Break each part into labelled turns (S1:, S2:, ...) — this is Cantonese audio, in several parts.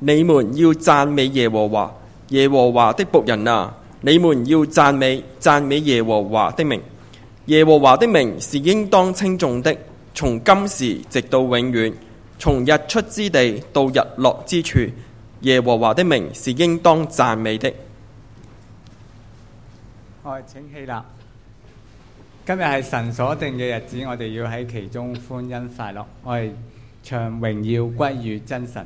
S1: 你們要讚美耶和華，耶和華的僕人啊，你們要讚美耶和華的名。耶和華的名是應當稱頌的，從今時直到永遠，從日出之地到日落之處，耶和華的名是應當讚美的。
S2: 我哋請起立。今日係神所定嘅日子，我哋要喺其中歡欣快樂。我哋唱榮耀歸於真神。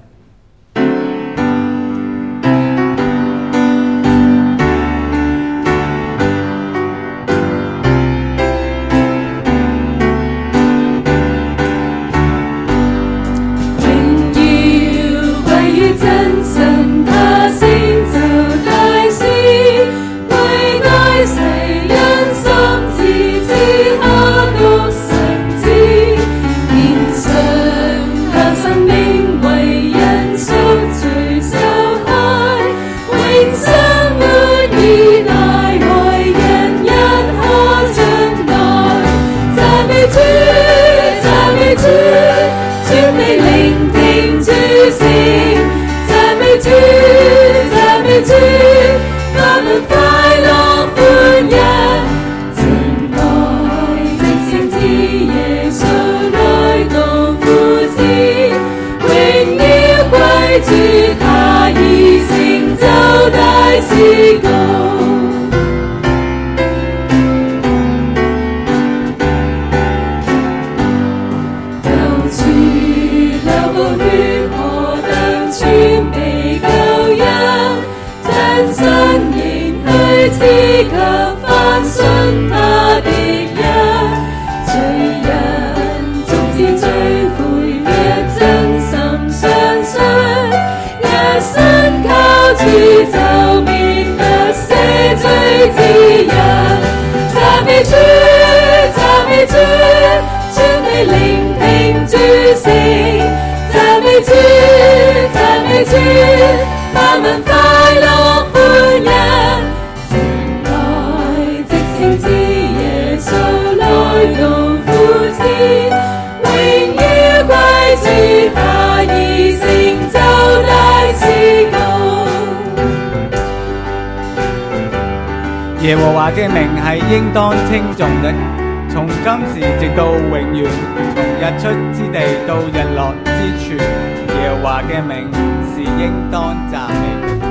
S2: 耶和華嘅名係應當稱頌的，從今時直到永遠，從日出之地到日落之處，耶和華嘅名是應當讚美的。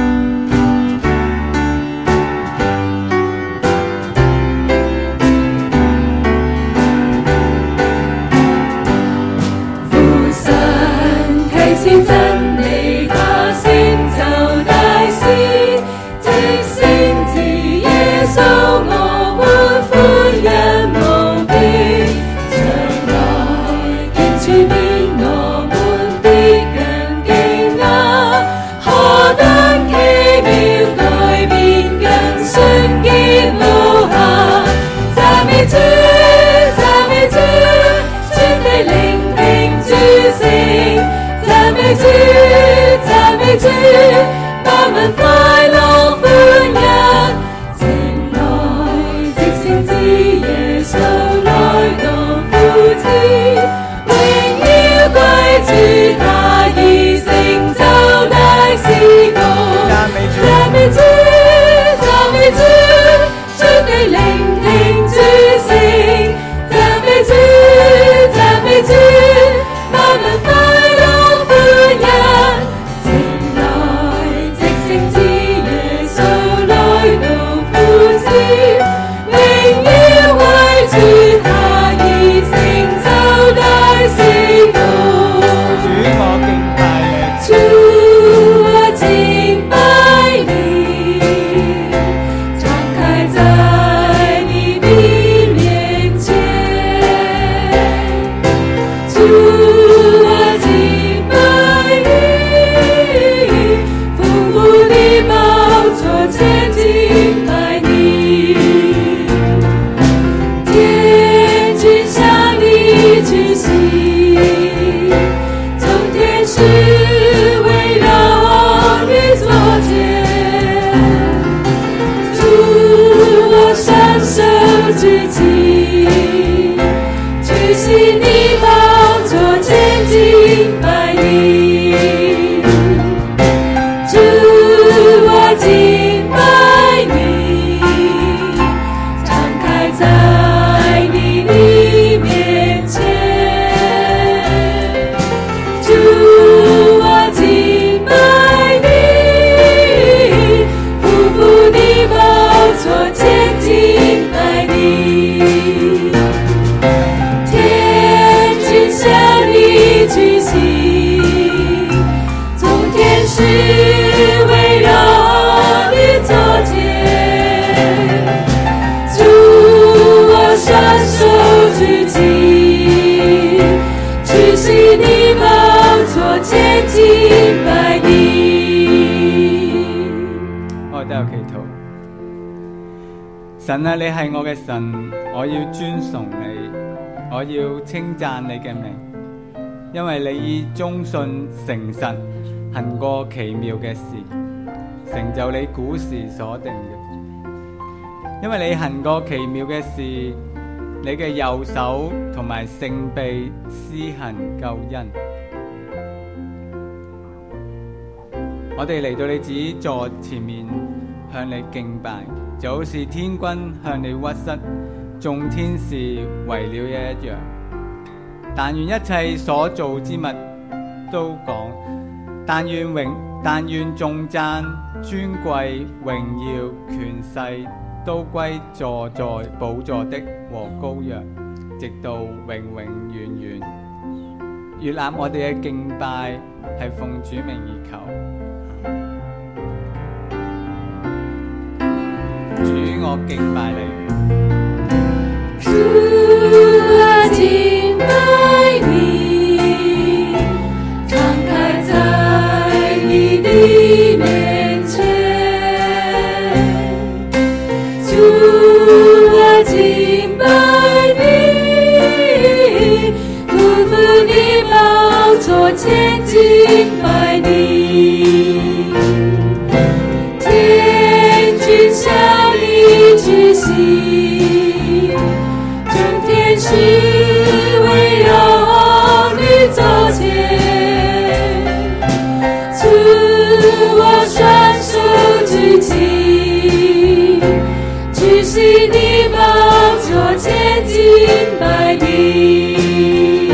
S3: 父神啟示真理，他成就大事，即聖子耶穌我們歡欣無比，將來見主面我們必更驚訝，何等奇妙改變更純潔無瑕，讚美主讚美主，全地聆聽主聲，讚美主讚美主，萬民快樂歡欣，情來即聖子耶穌來到父子，榮耀歸主，他已成就大事工，讚美主讚美主，全地聆聽主聲，讚美主讚美主，萬民快樂歡欣，情來即聖子
S2: 禱。神啊，你係我嘅神，我要尊崇你，我要稱讚你嘅名，因為你以忠信誠實行過奇妙嘅事，成就你古時所定嘅。因為你行過奇妙嘅事，你嘅右手同埋聖臂施行救恩。我哋嚟到你子座前面向你敬拜，就好似天君向你屈膝，眾天使為了一樣。但願一切所造之物都講，但願頌讚、尊貴、榮耀、權勢都歸坐在寶座的和羔羊，直到永永遠遠。悅納我哋嘅敬拜係奉主名而求。主，我敬拜你。
S3: 主啊，敬拜你，敞開在你的面前。主啊，敬拜你，匍匐你寶座前敬拜你。天君向你屈膝，眾天使圍繞你座前。主，我雙手舉起，舉起你寶座前敬拜你。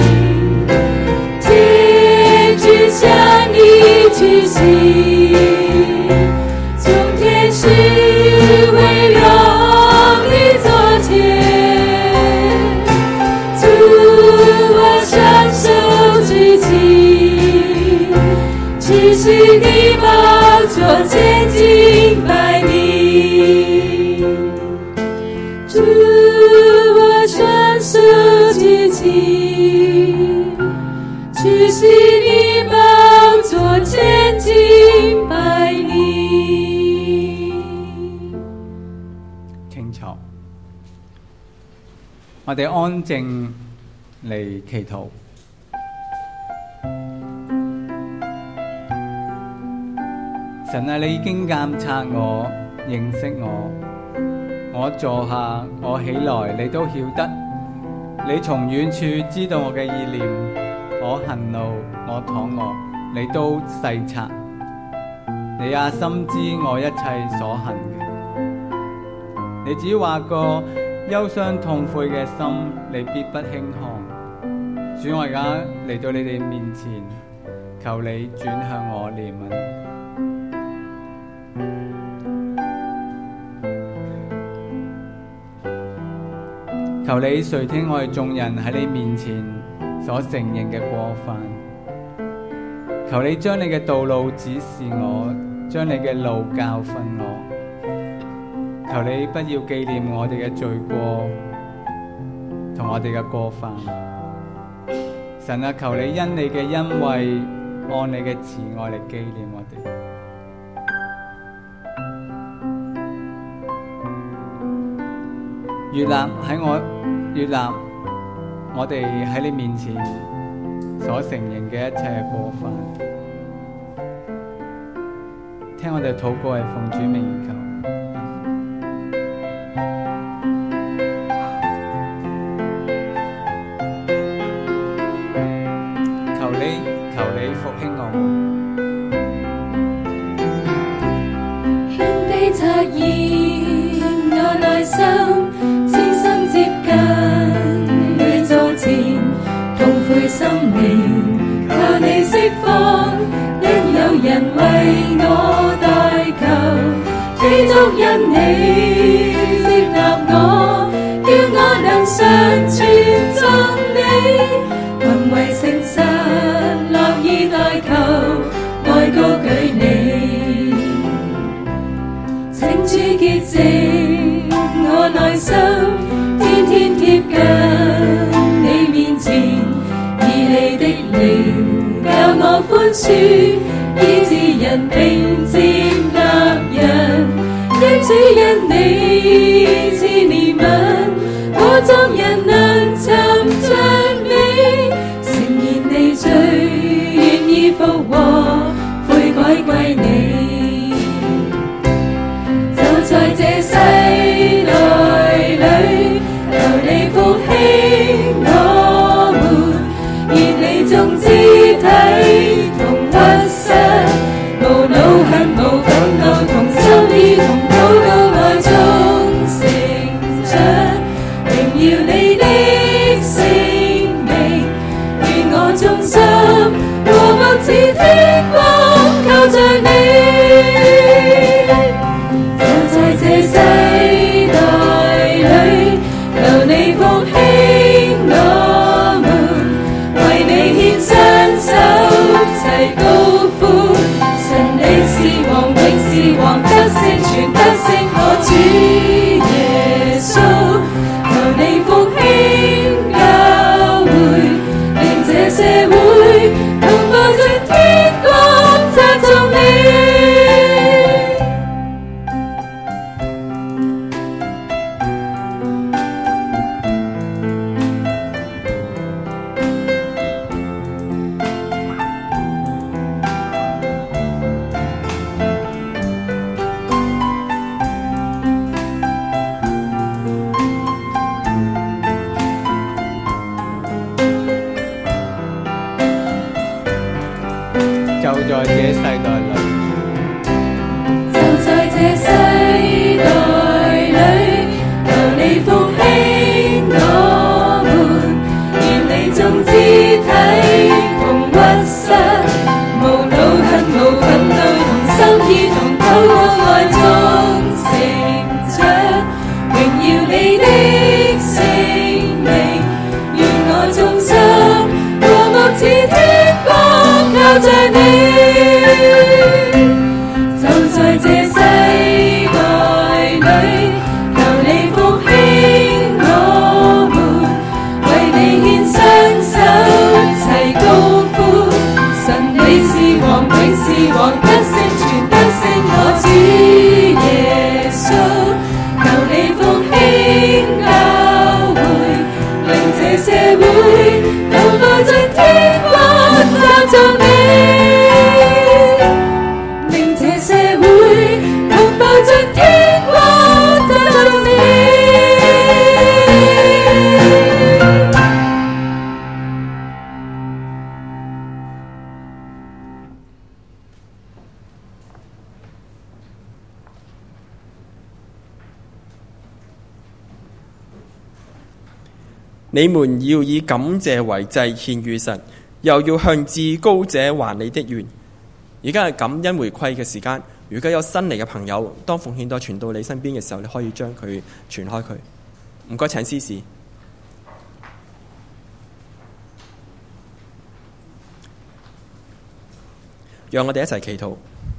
S3: 天君向你屈膝，眾天使圍繞你座前。主，我雙手舉起，舉起你寶座前敬拜你。主，我雙手舉起，舉起你寶座前敬拜你。
S2: 請坐，我哋安靜嚟祈禱。神啊，你已經監察我，認識我。我坐下，我起來，你都曉得。你從遠處知道我嘅意念，我行路，我躺臥，你都細察。你也深知我一切所行嘅。你只話過憂傷痛悔嘅心，你必不輕看。主，我而家嚟到你哋面前，求你轉向我憐憫。求你垂聽我哋眾人喺你面前所承認嘅過犯。求你將你嘅道路指示我，將你嘅路教訓我。求你不要紀念我哋嘅罪過同我哋嘅過犯。神啊，求你因你嘅恩惠，按你嘅慈愛嚟紀念我哋。悅納我哋喺你面前所承認嘅一切過犯。聽我哋禱告係奉主名而求。求你復興我們。
S3: 勸你察驗我內心，清心接近你座前，痛悔心靈，求你釋放，因有人為我代求，基督因你接納我，叫我能常存眾你，行為誠實，樂意代求，愛高舉你，請主潔淨我內心，天天貼近你面前，以你的靈教我寬恕，醫治人並接納人，因只因你赐憐憫，可怎人能尋着你？誠然你最願意復和，悔改歸你。就在這世代裏，求你復興我們，熱你眾肢體同屈膝，無惱恨無憤怒，同心意同禱告愛中成長，榮耀你的聖名，願我衷心和睦似天光靠着你。就在這世代裏，求你復興我們，為你獻雙手齊高呼，神你是王，永是王，得勝全得勝我主耶穌。求你復興教會，令這社會同步進天光讚頌你。
S2: 就在這世代裏，
S3: 就在這世代裏，求你復興我們，願你眾肢體同屈膝，無惱恨無憤怒，同心意同禱告愛中成長，榮耀你的聖名，願我衷心和睦似天光靠着你。就在這世代裏，求你復興我們，為你獻雙手齊高呼，神你是王，永是王，得勝全得勝我主耶穌。求你復興教會，令這社會同步進天光讚頌你。
S1: 你們要以感謝為祭獻與神，又要向至高者還你的願。而家係感恩回饋嘅時間。如果有新嚟嘅朋友，當奉獻袋傳到你身邊嘅時候，你可以將佢傳開佢。唔該，請司事。讓我哋一齊祈禱。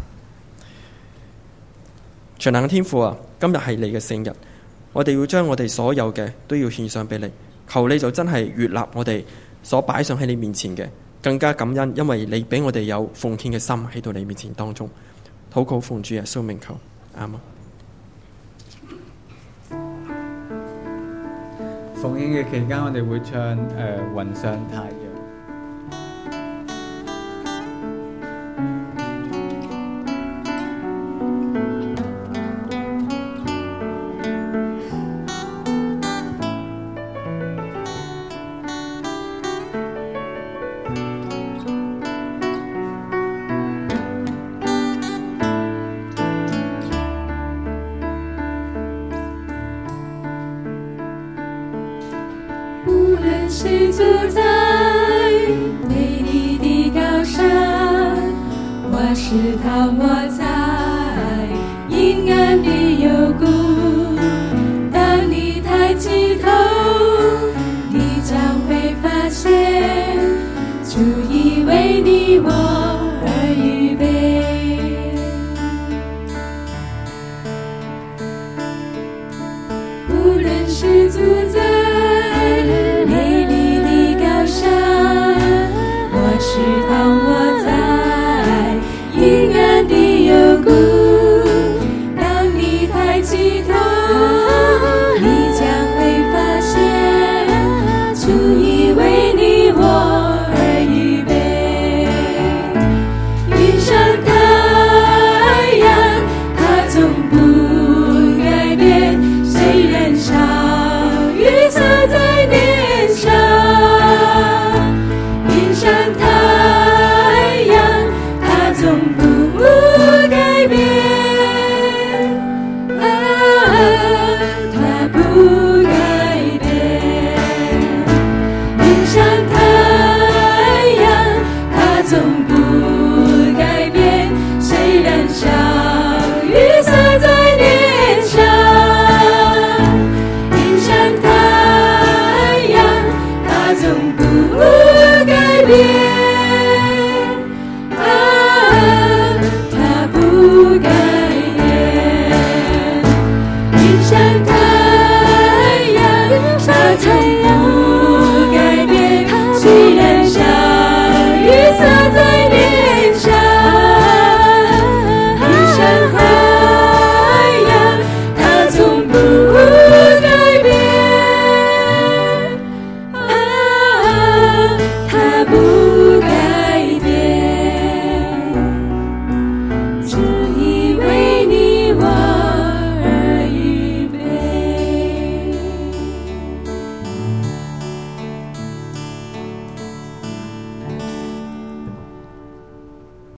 S1: 全能嘅天父啊，今日係你嘅聖日，我哋要將我哋所有嘅都要獻上俾你。求你就真係悅納我哋所擺上喺你面前嘅，更加感恩，因為你俾我哋有奉獻嘅心喺到你面前當中。禱告奉主耶穌名求，阿們。
S2: 奉獻嘅期間，我哋會唱雲上太陽。
S3: 是住在美麗的高山，或是躺臥在陰暗的幽谷。當你抬起頭，你將會發現，主已為你我而預備。無論是住在是躺臥在陰暗的幽谷，當你抬主。